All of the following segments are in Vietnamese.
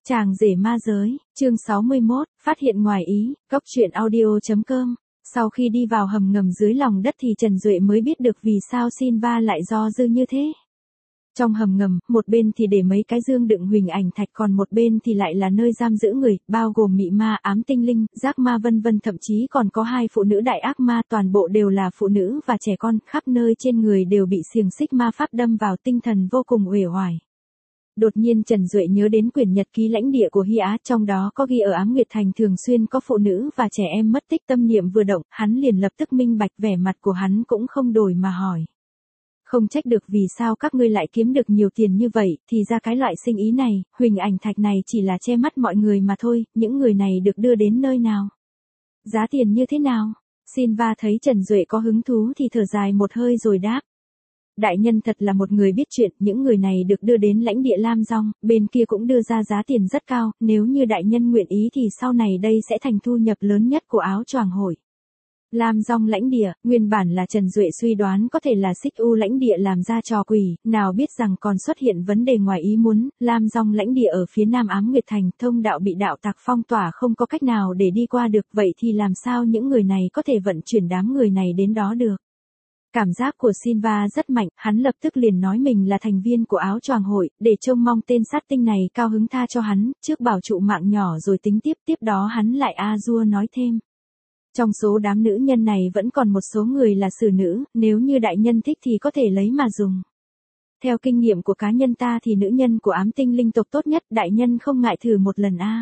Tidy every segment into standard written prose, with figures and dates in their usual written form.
Chàng rể ma giới, chương 61, phát hiện ngoài ý, góc truyện audio.com. Sau khi đi vào hầm ngầm dưới lòng đất thì Trần Duệ mới biết được vì sao Silva lại do dư như thế. Trong hầm ngầm, một bên thì để mấy cái dương đựng huỳnh ảnh thạch, còn một bên thì lại là nơi giam giữ người, bao gồm mị ma, ám tinh linh, giác ma vân vân, thậm chí còn có hai phụ nữ đại ác ma, toàn bộ đều là phụ nữ và trẻ con, khắp nơi trên người đều bị xiềng xích ma pháp đâm vào, tinh thần vô cùng uể oải. Đột nhiên Trần Duệ nhớ đến quyển nhật ký lãnh địa của Hy Á, trong đó có ghi ở Ám Nguyệt Thành thường xuyên có phụ nữ và trẻ em mất tích. Tâm niệm vừa động, hắn liền lập tức minh bạch, vẻ mặt của hắn cũng không đổi mà hỏi. Không trách được vì sao các ngươi lại kiếm được nhiều tiền như vậy, thì ra cái loại sinh ý này, huỳnh ảnh thạch này chỉ là che mắt mọi người mà thôi, những người này được đưa đến nơi nào? Giá tiền như thế nào? Silva thấy Trần Duệ có hứng thú thì thở dài một hơi rồi đáp. Đại nhân thật là một người biết chuyện, những người này được đưa đến lãnh địa Lam Dong, bên kia cũng đưa ra giá tiền rất cao, nếu như đại nhân nguyện ý thì sau này đây sẽ thành thu nhập lớn nhất của áo choàng hội. Lam Dong lãnh địa, nguyên bản là Trần Duệ suy đoán có thể là Xích U lãnh địa làm ra trò quỷ, nào biết rằng còn xuất hiện vấn đề ngoài ý muốn. Lam Dong lãnh địa ở phía nam Ám Nguyệt Thành, thông đạo bị đạo tặc phong tỏa, không có cách nào để đi qua được, vậy thì làm sao những người này có thể vận chuyển đám người này đến đó được? Cảm giác của Silva rất mạnh, hắn lập tức liền nói mình là thành viên của áo choàng hội, để trông mong tên sát tinh này cao hứng tha cho hắn, trước bảo trụ mạng nhỏ rồi tính tiếp. Tiếp đó hắn lại nói thêm. Trong số đám nữ nhân này vẫn còn một số người là xử nữ, nếu như đại nhân thích thì có thể lấy mà dùng. Theo kinh nghiệm của cá nhân ta thì nữ nhân của ám tinh linh tộc tốt nhất, đại nhân không ngại thử một lần a?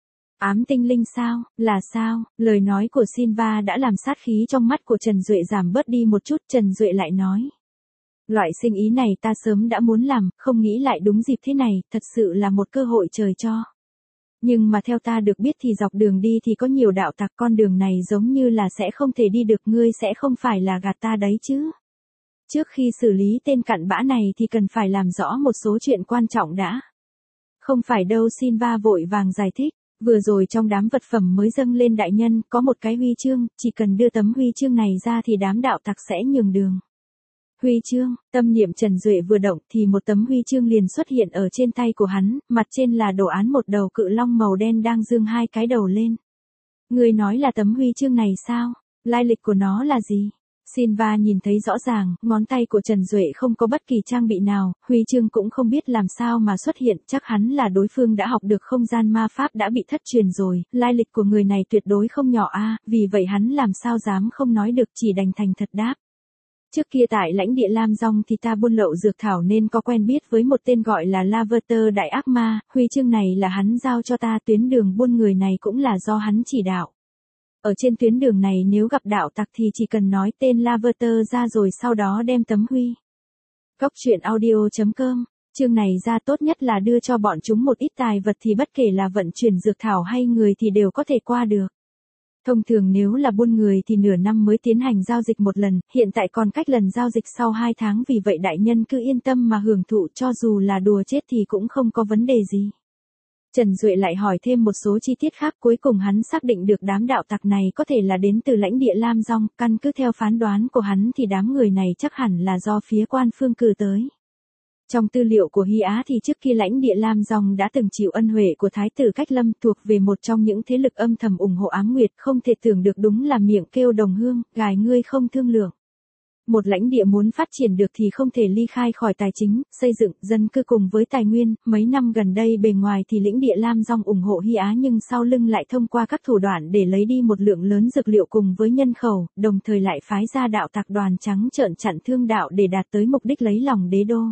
Ám tinh linh sao, là sao? Lời nói của Silva đã làm sát khí trong mắt của Trần Duệ giảm bớt đi một chút. Trần Duệ lại nói. Loại sinh ý này ta sớm đã muốn làm, không nghĩ lại đúng dịp thế này, thật sự là một cơ hội trời cho. Nhưng mà theo ta được biết thì dọc đường đi thì có nhiều đạo tặc, con đường này giống như là sẽ không thể đi được, ngươi sẽ không phải là gạt ta đấy chứ? Trước khi xử lý tên cặn bã này thì cần phải làm rõ một số chuyện quan trọng đã. Không phải đâu, Silva vội vàng giải thích. Vừa rồi trong đám vật phẩm mới dâng lên đại nhân, có một cái huy chương, chỉ cần đưa tấm huy chương này ra thì đám đạo tặc sẽ nhường đường. Huy chương, tâm niệm Trần Duệ vừa động thì một tấm huy chương liền xuất hiện ở trên tay của hắn, mặt trên là đồ án một đầu cự long màu đen đang dương hai cái đầu lên. Người nói là tấm huy chương này sao? Lai lịch của nó là gì? Silva nhìn thấy rõ ràng, ngón tay của Trần Duệ không có bất kỳ trang bị nào, huy chương cũng không biết làm sao mà xuất hiện, chắc hắn là đối phương đã học được không gian ma pháp đã bị thất truyền rồi, lai lịch của người này tuyệt đối không nhỏ a, vì vậy hắn làm sao dám không nói được, chỉ đành thành thật đáp. Trước kia tại lãnh địa Lam Dong thì ta buôn lậu dược thảo nên có quen biết với một tên gọi là Laverter đại ác ma, huy chương này là hắn giao cho ta, tuyến đường buôn người này cũng là do hắn chỉ đạo. Ở trên tuyến đường này nếu gặp đạo tặc thì chỉ cần nói tên Laverter ra rồi sau đó đem tấm huy. Góc truyện audio.com, chương này ra tốt nhất là đưa cho bọn chúng một ít tài vật thì bất kể là vận chuyển dược thảo hay người thì đều có thể qua được. Thông thường nếu là buôn người thì nửa năm mới tiến hành giao dịch một lần, hiện tại còn cách lần giao dịch sau 2 tháng, vì vậy đại nhân cứ yên tâm mà hưởng thụ, cho dù là đùa chết thì cũng không có vấn đề gì. Trần Duệ lại hỏi thêm một số chi tiết khác, cuối cùng hắn xác định được đám đạo tặc này có thể là đến từ lãnh địa Lam Dong, căn cứ theo phán đoán của hắn thì đám người này chắc hẳn là do phía quan phương cử tới. Trong tư liệu của Hy Á thì trước khi lãnh địa Lam Dong đã từng chịu ân huệ của Thái tử Cách Lâm, thuộc về một trong những thế lực âm thầm ủng hộ Ám Nguyệt, không thể tưởng được, đúng là miệng kêu đồng hương, gài ngươi không thương lượng. Một lãnh địa muốn phát triển được thì không thể ly khai khỏi tài chính, xây dựng, dân cư cùng với tài nguyên. Mấy năm gần đây bề ngoài thì lãnh địa Lam Dong ủng hộ Hy Á nhưng sau lưng lại thông qua các thủ đoạn để lấy đi một lượng lớn dược liệu cùng với nhân khẩu, đồng thời lại phái ra đạo tặc đoàn trắng trợn chặn thương đạo để đạt tới mục đích lấy lòng đế đô.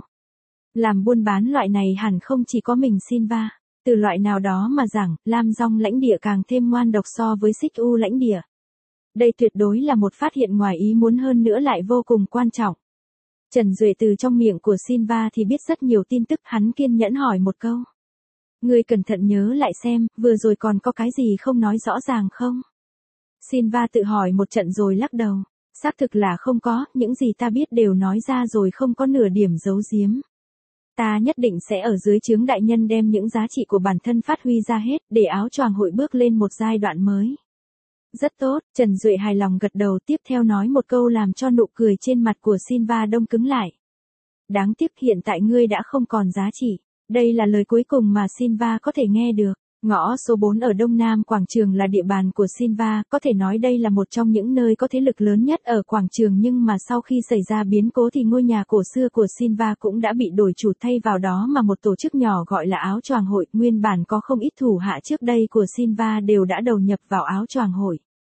Làm buôn bán loại này hẳn không chỉ có mình Silva, từ loại nào đó mà rằng, Lam Dong lãnh địa càng thêm ngoan độc so với Xích U lãnh địa. Đây tuyệt đối là một phát hiện ngoài ý muốn, hơn nữa lại vô cùng quan trọng. Trần Duệ từ trong miệng của Silva thì biết rất nhiều tin tức, hắn kiên nhẫn hỏi một câu. Ngươi cẩn thận nhớ lại xem, vừa rồi còn có cái gì không nói rõ ràng không? Silva tự hỏi một trận rồi lắc đầu. Xác thực là không có, những gì ta biết đều nói ra rồi, không có nửa điểm giấu giếm. Ta nhất định sẽ ở dưới trướng đại nhân đem những giá trị của bản thân phát huy ra hết, để áo choàng hội bước lên một giai đoạn mới. Rất tốt, Trần Duệ hài lòng gật đầu, tiếp theo nói một câu làm cho nụ cười trên mặt của Silva đông cứng lại. Đáng tiếc hiện tại ngươi đã không còn giá trị. Đây là lời cuối cùng mà Silva có thể nghe được. Ngõ số 4 ở Đông Nam Quảng Trường là địa bàn của Silva, có thể nói đây là một trong những nơi có thế lực lớn nhất ở Quảng Trường, nhưng mà sau khi xảy ra biến cố thì ngôi nhà cổ xưa của Silva cũng đã bị đổi chủ, thay vào đó mà một tổ chức nhỏ gọi là Áo Choàng Hội, nguyên bản có không ít thủ hạ trước đây của Silva đều đã đầu nhập vào Áo Choàng Hội.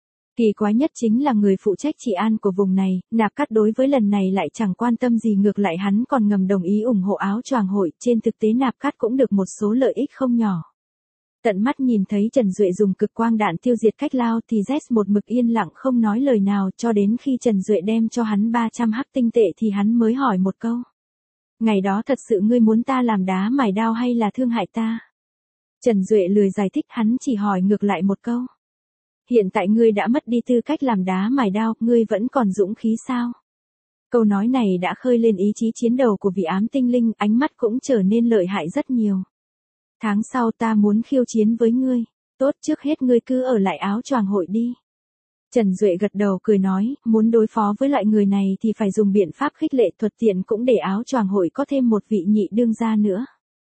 Kỳ quái nhất chính là người phụ trách trị an của vùng này, Nạp Cát đối với lần này lại chẳng quan tâm gì, ngược lại hắn còn ngầm đồng ý ủng hộ Áo Choàng Hội, trên thực tế Nạp Cát cũng được một số lợi ích không nhỏ. Tận mắt nhìn thấy Trần Duệ dùng cực quang đạn tiêu diệt Cách Lao thì Z một mực yên lặng không nói lời nào, cho đến khi Trần Duệ đem cho hắn 300 hắc tinh tệ thì hắn mới hỏi một câu. Ngày đó thật sự ngươi muốn ta làm đá mài đao hay là thương hại ta? Trần Duệ lười giải thích, hắn chỉ hỏi ngược lại một câu. Hiện tại ngươi đã mất đi tư cách làm đá mài đao, ngươi vẫn còn dũng khí sao? Câu nói này đã khơi lên ý chí chiến đấu của vị ám tinh linh, ánh mắt cũng trở nên lợi hại rất nhiều. Tháng sau ta muốn khiêu chiến với ngươi. Tốt, trước hết ngươi cứ ở lại Áo Choàng Hội đi. Trần Duệ gật đầu cười nói, muốn đối phó với loại người này thì phải dùng biện pháp khích lệ, thuận tiện cũng để Áo Choàng Hội có thêm một vị nhị đương gia nữa.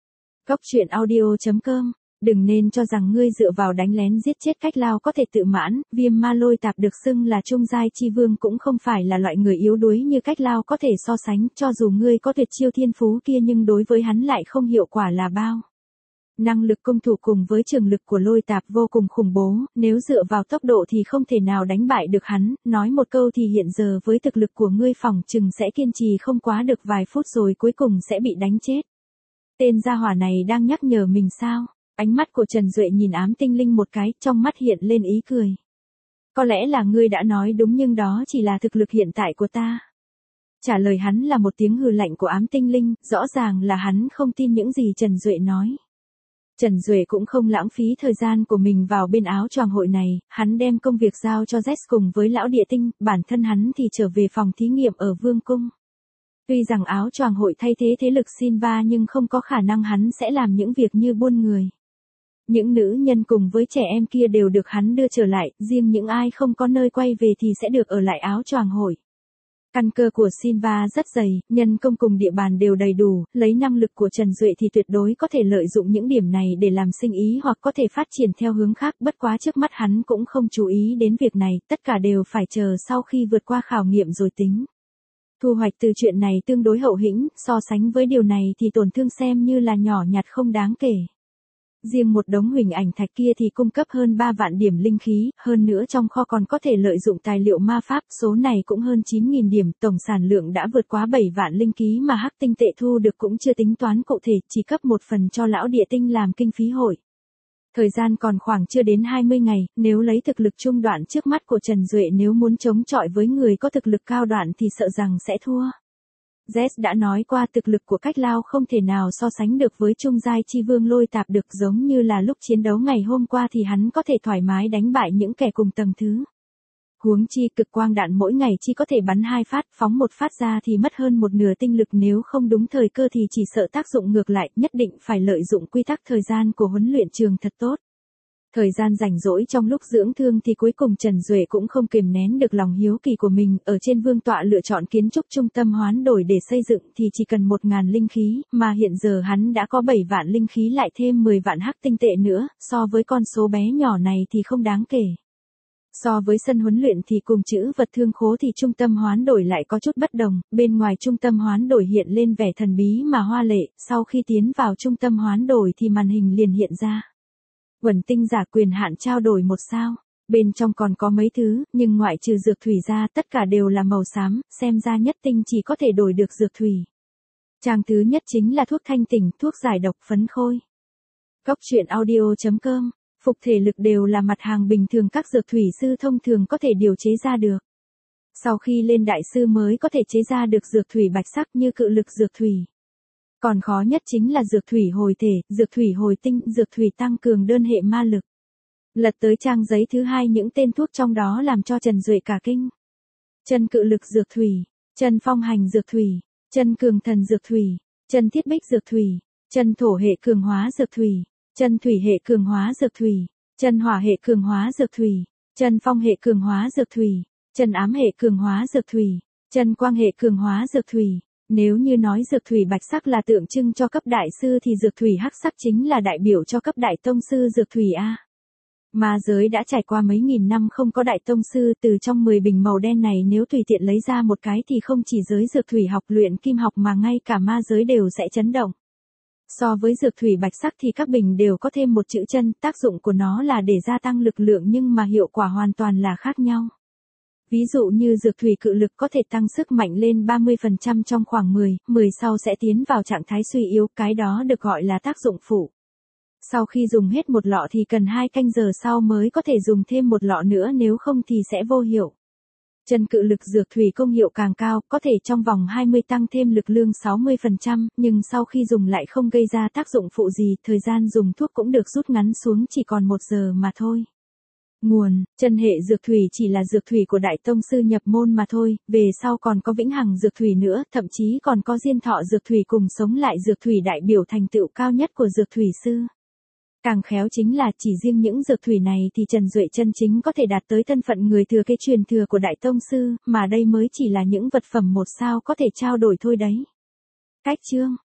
Cốc truyện audio.com. Đừng nên cho rằng ngươi dựa vào đánh lén giết chết Cách Lao có thể tự mãn, Viêm Ma Lôi Tạp được xưng là trung giai chi vương cũng không phải là loại người yếu đuối như Cách Lao có thể so sánh, cho dù ngươi có tuyệt chiêu thiên phú kia nhưng đối với hắn lại không hiệu quả là bao. Năng lực công thủ cùng với trường lực của Lôi Tạp vô cùng khủng bố, nếu dựa vào tốc độ thì không thể nào đánh bại được hắn, nói một câu thì hiện giờ với thực lực của ngươi phỏng chừng sẽ kiên trì không quá được vài phút rồi cuối cùng sẽ bị đánh chết. Tên gia hỏa này đang nhắc nhở mình sao? Ánh mắt của Trần Duệ nhìn ám tinh linh một cái, trong mắt hiện lên ý cười. Có lẽ là ngươi đã nói đúng nhưng đó chỉ là thực lực hiện tại của ta. Trả lời hắn là một tiếng hừ lạnh của ám tinh linh, rõ ràng là hắn không tin những gì Trần Duệ nói. Trần Duệ cũng không lãng phí thời gian của mình vào bên Áo Choàng Hội này, hắn đem công việc giao cho Z cùng với lão địa tinh, bản thân hắn thì trở về phòng thí nghiệm ở Vương Cung. Tuy rằng Áo Choàng Hội thay thế thế lực Silva nhưng không có khả năng hắn sẽ làm những việc như buôn người. Những nữ nhân cùng với trẻ em kia đều được hắn đưa trở lại, riêng những ai không có nơi quay về thì sẽ được ở lại Áo Choàng Hội. Căn cơ của Silva rất dày, nhân công cùng địa bàn đều đầy đủ, lấy năng lực của Trần Duệ thì tuyệt đối có thể lợi dụng những điểm này để làm sinh ý hoặc có thể phát triển theo hướng khác, bất quá trước mắt hắn cũng không chú ý đến việc này, tất cả đều phải chờ sau khi vượt qua khảo nghiệm rồi tính. Thu hoạch từ chuyện này tương đối hậu hĩnh, so sánh với điều này thì tổn thương xem như là nhỏ nhặt không đáng kể. Riêng một đống huỳnh ảnh thạch kia thì cung cấp hơn 3 vạn điểm linh khí, hơn nữa trong kho còn có thể lợi dụng tài liệu ma pháp, số này cũng hơn 9.000 điểm, tổng sản lượng đã vượt quá 7 vạn linh khí mà hắc tinh tệ thu được cũng chưa tính toán cụ thể, chỉ cấp một phần cho lão địa tinh làm kinh phí hội. Thời gian còn khoảng chưa đến 20 ngày, nếu lấy thực lực trung đoạn trước mắt của Trần Duệ nếu muốn chống chọi với người có thực lực cao đoạn thì sợ rằng sẽ thua. Z đã nói qua thực lực của Cách Lao không thể nào so sánh được với trung giai chi vương Lôi Tạp được, giống như là lúc chiến đấu ngày hôm qua thì hắn có thể thoải mái đánh bại những kẻ cùng tầng thứ. Huống chi cực quang đạn mỗi ngày chỉ có thể bắn 2 phát, phóng một phát ra thì mất hơn một nửa tinh lực, nếu không đúng thời cơ thì chỉ sợ tác dụng ngược lại, nhất định phải lợi dụng quy tắc thời gian của huấn luyện trường thật tốt. Thời gian rảnh rỗi trong lúc dưỡng thương thì cuối cùng Trần Duệ cũng không kìm nén được lòng hiếu kỳ của mình, ở trên vương tọa lựa chọn kiến trúc trung tâm hoán đổi để xây dựng thì chỉ cần 1.000 linh khí, mà hiện giờ hắn đã có 7 vạn linh khí lại thêm 10 vạn hắc tinh tệ nữa, so với con số bé nhỏ này thì không đáng kể. So với sân huấn luyện thì cùng chữ vật thương khố thì trung tâm hoán đổi lại có chút bất đồng, bên ngoài trung tâm hoán đổi hiện lên vẻ thần bí mà hoa lệ, sau khi tiến vào trung tâm hoán đổi thì màn hình liền hiện ra. Quần tinh giả quyền hạn trao đổi 1 sao, bên trong còn có mấy thứ, nhưng ngoại trừ dược thủy ra tất cả đều là màu xám, xem ra nhất tinh chỉ có thể đổi được dược thủy. Trang thứ nhất chính là thuốc thanh tỉnh, thuốc giải độc, phấn khôi. Cốc truyện audio.com. Phục thể lực đều là mặt hàng bình thường các dược thủy sư thông thường có thể điều chế ra được. Sau khi lên đại sư mới có thể chế ra được dược thủy bạch sắc như cự lực dược thủy. Còn khó nhất chính là dược thủy hồi thể, dược thủy hồi tinh, dược thủy tăng cường đơn hệ ma lực. Lật tới trang giấy thứ 2 những tên thuốc trong đó làm cho Trần Duệ cả kinh. Chân cự lực dược thủy, chân phong hành dược thủy, chân cường thần dược thủy, chân thiết bích dược thủy, chân thổ hệ cường hóa dược thủy, chân thủy hệ cường hóa dược thủy, chân hỏa hệ cường hóa dược thủy, chân phong hệ cường hóa dược thủy, chân ám hệ cường hóa dược thủy, chân quang hệ cường hóa dược thủy, Nếu như nói dược thủy bạch sắc là tượng trưng cho cấp đại sư thì dược thủy hắc sắc chính là đại biểu cho cấp đại tông sư dược thủy A. Ma giới đã trải qua mấy nghìn năm không có đại tông sư, từ trong 10 bình màu đen này nếu tùy tiện lấy ra một cái thì không chỉ giới dược thủy học luyện kim học mà ngay cả ma giới đều sẽ chấn động. So với dược thủy bạch sắc thì các bình đều có thêm một chữ chân, tác dụng của nó là để gia tăng lực lượng nhưng mà hiệu quả hoàn toàn là khác nhau. Ví dụ như dược thủy cự lực có thể tăng sức mạnh lên 30% trong khoảng 10 sau sẽ tiến vào trạng thái suy yếu, cái đó được gọi là tác dụng phụ. Sau khi dùng hết một lọ thì cần 2 canh giờ sau mới có thể dùng thêm một lọ nữa, nếu không thì sẽ vô hiệu. Chân cự lực dược thủy công hiệu càng cao, có thể trong vòng 20 tăng thêm lực lượng 60%, nhưng sau khi dùng lại không gây ra tác dụng phụ gì, thời gian dùng thuốc cũng được rút ngắn xuống chỉ còn 1 giờ mà thôi. Nguồn, chân hệ dược thủy chỉ là dược thủy của đại tông sư nhập môn mà thôi, về sau còn có vĩnh hằng dược thủy nữa, thậm chí còn có diên thọ dược thủy cùng sống lại dược thủy đại biểu thành tựu cao nhất của dược thủy sư. Càng khéo chính là chỉ riêng những dược thủy này thì Trần Duệ chân chính có thể đạt tới thân phận người thừa kế truyền thừa của đại tông sư, mà đây mới chỉ là những vật phẩm 1 sao có thể trao đổi thôi đấy. Cách chương